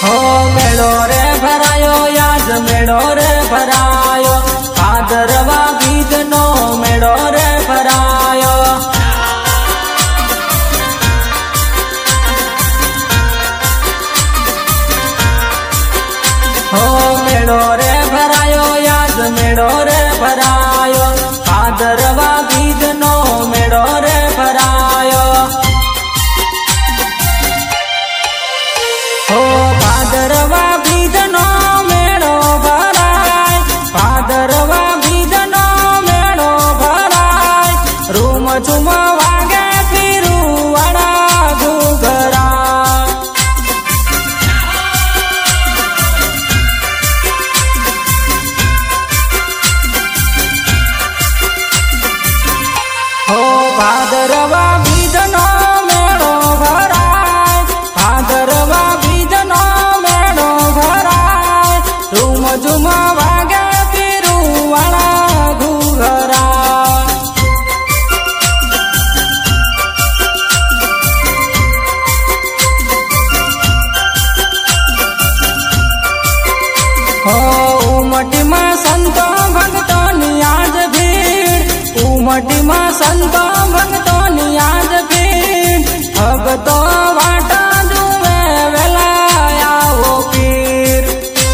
हो मेळो रे भरायो याज मेळो रे भरायो भादरवा बीज नो मेळो रे भरायो हो मेळो रे भरायो याज मेळो रे भरायो भादरवा बीज नो मेळो रे भरायो हो भादरवा बीज नो मेळो भराय भादरवा बीज नो मेळो भराय रूम झुम वागे फिरुवाड़ा घुघरा हो भादरवा बीज नो मेळो भराय भादरवा बीज नो मेळो भराय रूम झुम वागे फिरुवाड़ा घुघरा हो उमटी में संतो भक्तों नी आज भीड़ उमटी में संतो भक्तों नी आज भीड़ भक्तो वाटा जुवे वेला आवो पीर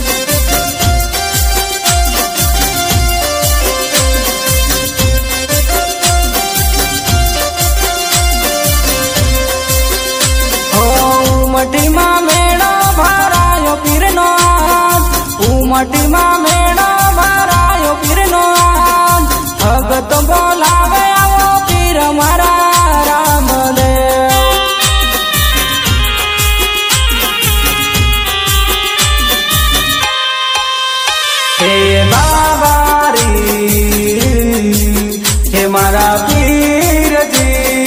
हो उमटी में मेळो भरायो पीर नो उमटी में मेळो भरायो पीर नो भगत बोलावे आवो पीर मारा रामदेव हे बाबारी हे मारा पीर जी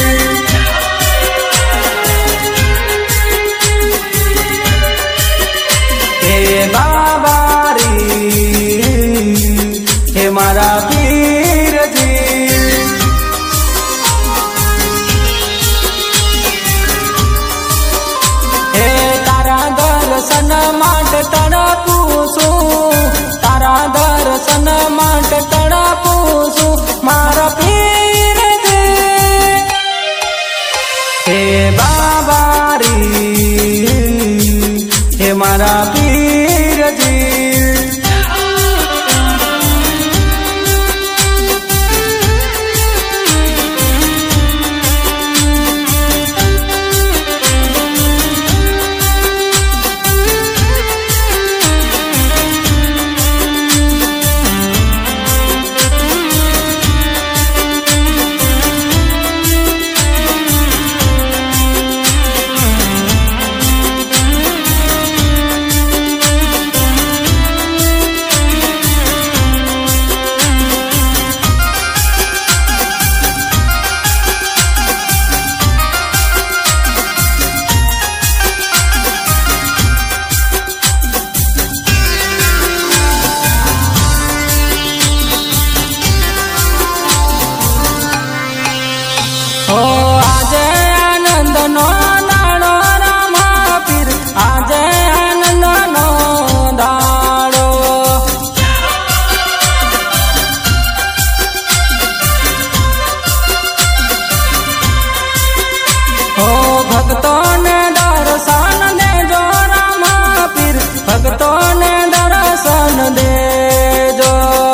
हे बाबारी हे मारा पीर जी हे तारा दर्शन माट तड़पूसू तारा दर्शन माट तड़पूसू मारा पीर जी हे बाबारी हे मारा पीर जी हो आज आनंद नो दाड़ो रामा पीर आज आनंद नो दाड़ो हो भक्तों ने दर्शन दे जो रामा पीर भक्तों ने दर्शन दे जो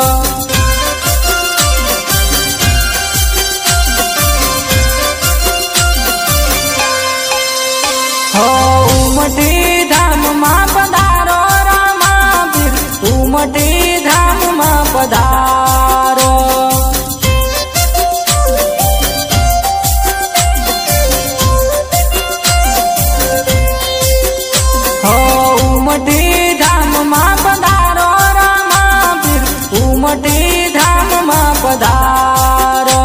हो उमटी धाम मा पधारो रामा पीर उमटी धाम मा पधारो हो उमटी धाम मा पधारो रामा पीर उमटी धाम मा पधारो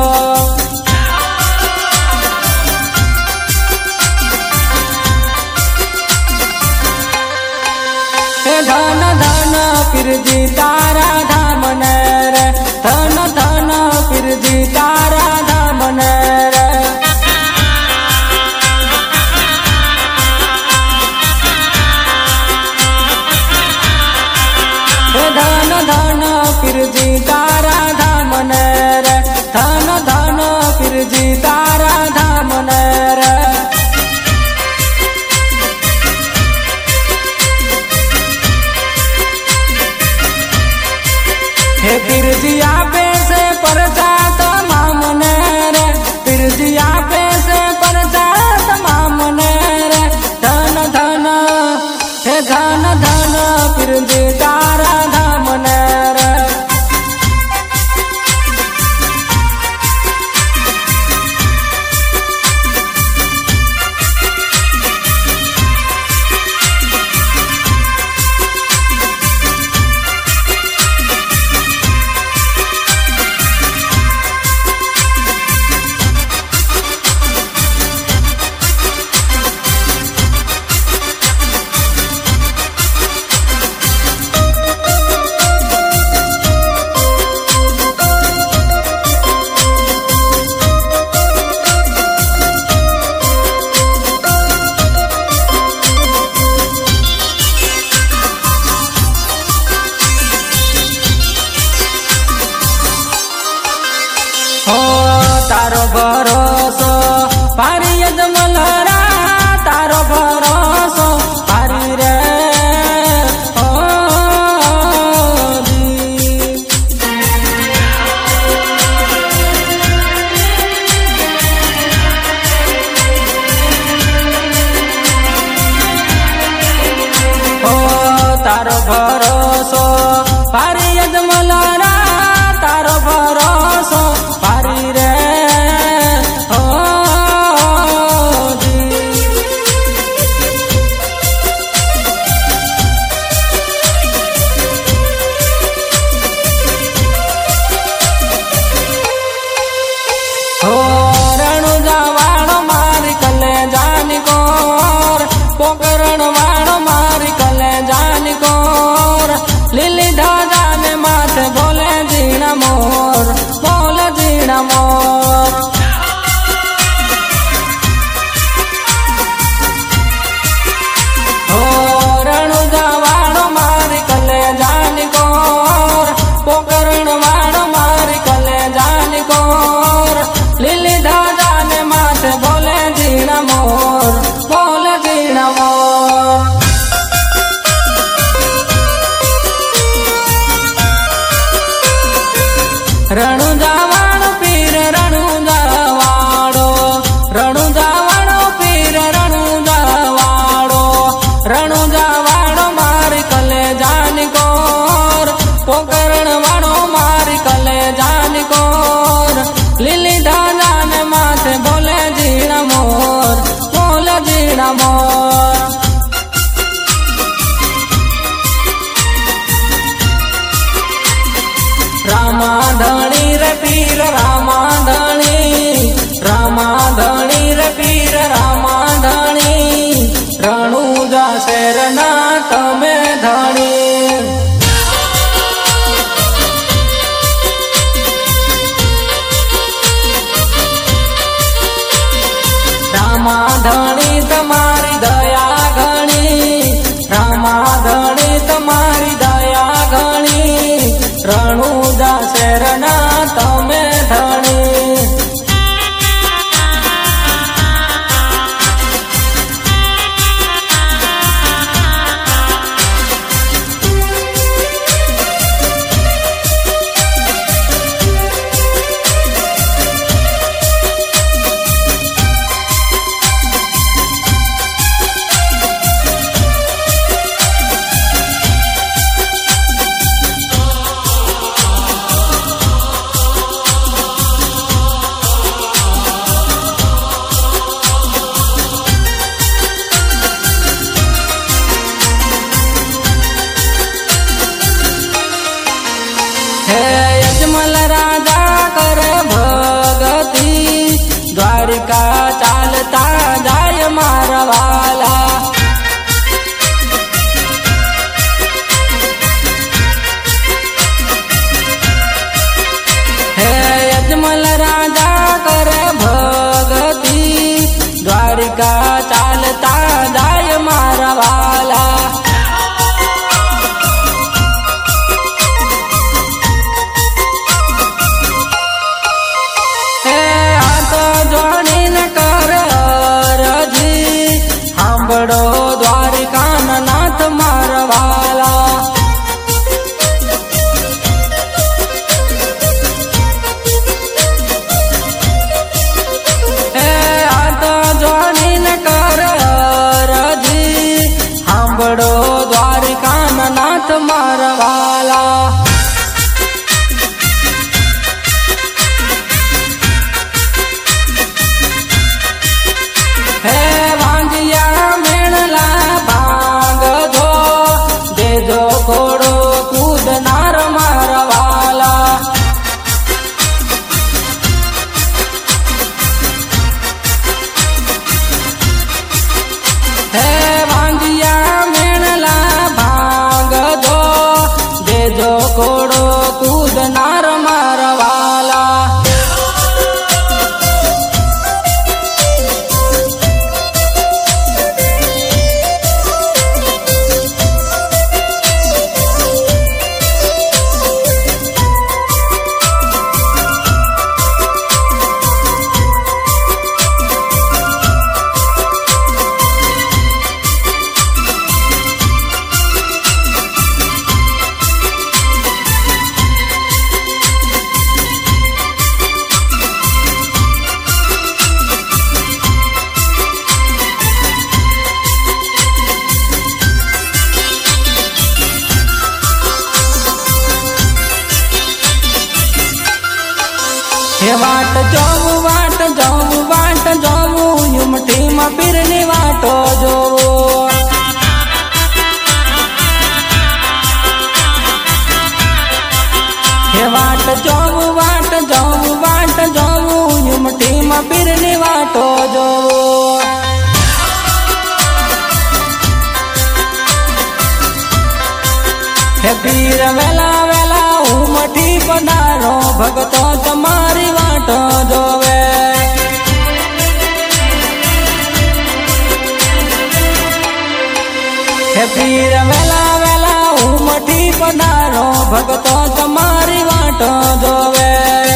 धन धन पीर जी तारा धाम रे धन धन पीर जी तारा धाम रे धन फिरजी तारा धाम ने रे, धन धन फिरजी तारा धाम ने रे। हे फिरजी आपे से परचा तमाम ने रे, फिरजी आपे से परचा तमाम ने रे। धन धन हे धन धन फिरजी तारा धाम ने रे। तारो भरोसो पारी यजमलरा, तारो भरोसो पारी रे ओ दी। ओ तारो भरोसो पारी यजमलरा, तारो भरोसो पारी रे पोकरण वाणो मारी कले जानी कोर। लिली ध्वजा ने माथे बोले जीना मोर, बोले जीना मोर। हो रणुजा वाणो मारी कले जानी कोर, पोकरण वाणो मारी कले जानी कोर। लिली ध्वजा ने माथे बोले जीना मोर, बोले जीना मोर। रणुजा वाणो पीर रणुजा वाड़ो, रणुजा वाणो पीर रणुजा वाड़ो। रणुजा वाणो मारी कले जानी कोर, पोकरण वाणो मारी कले जानी कोर। लिली ध्वजा ने माथे बोले जीना मोर, बोले जीना मोर। रामाधणी रे पीर रामाधणी, रामाधणी रे पीर रामाधणी। रणुजा शरणा तमे धणी। रामाधणी तमारी दया घणी, रामाधणी तमारी दया घणी। रणुजा शरणा तमे धणी। यजमल राजा कर भगती, द्वारिका चालता जाय मारवाला। हे यजमल राजा कर भगती, द्वारिका चालता जाय मारवाला। હે વાંજિયા મેણલા ભાંગ જો દેજો ઘોડો કૂદનાર મારવાલા હે વાંજિયા મેણલા ભાંગ જો દેજો ઘોડો કૂદનાર મારવાલા હે વાટ જોવું યુમઠીમાં પીરની વાટો જોવો હે વાટ જોવું યુમઠીમાં પીરની વાટો જોવો હે પીર વેલા વેલા ઉમઠી પધારો ભગતો તમારી વાટો જોવે હે પીર વેલા વેલા ઉમઠી પધારો ભગતો તમારી વાટો જોવે